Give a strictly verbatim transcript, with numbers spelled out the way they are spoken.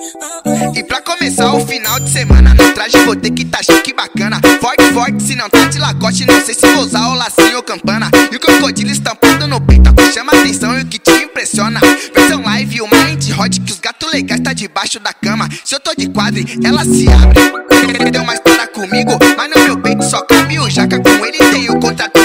E pra começar o final de semana, no traje vou ter que tá chique bacana. Forte, forte, se não tá de lacoste, não sei se vou usar o lacinho ou campana. E o crocodilo estampado no peito, que chama atenção e o que te impressiona. Versão live, uma hand hot, que os gatos legais tá debaixo da cama. Se eu tô de quadre, ela se abre. Deu uma história comigo, mas no meu peito só cabe o jaca. Com ele tem o contrato